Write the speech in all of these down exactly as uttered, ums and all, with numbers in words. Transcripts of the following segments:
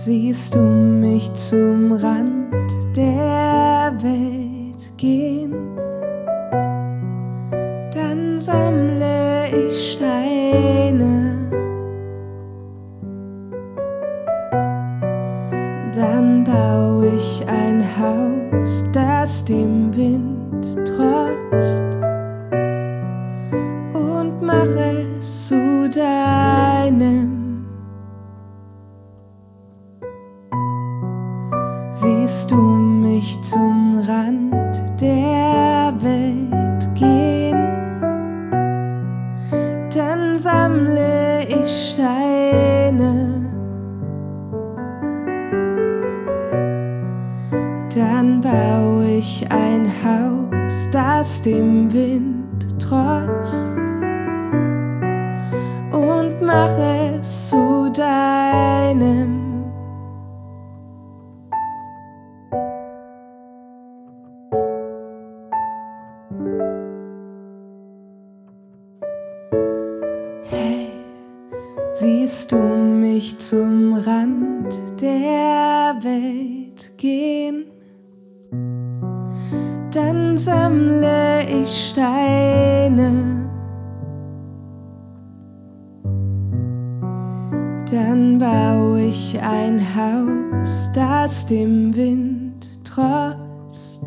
Siehst du mich zum Rand der Welt gehen, dann sammle ich Steine, dann baue ich ein Haus, das dem Wind trotzt, und mache es zu deinem. Siehst du mich zum Rand der Welt gehen, dann sammle ich Steine, dann baue ich ein Haus, das dem Wind trotzt, und mache es zu deinem. Hey, siehst du mich zum Rand der Welt gehen, dann sammle ich Steine, dann baue ich ein Haus, das dem Wind trotzt,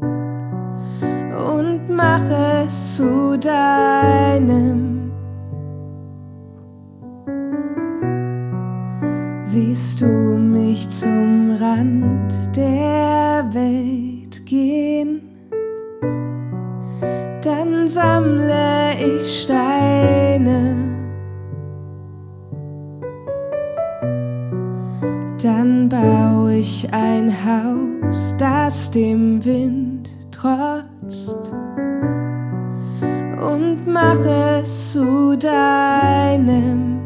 und mache es zu deinem. Siehst du mich zum Rand der Welt gehen, dann sammle ich Steine, dann baue ich ein Haus, das dem Wind trotzt, und mache es zu deinem.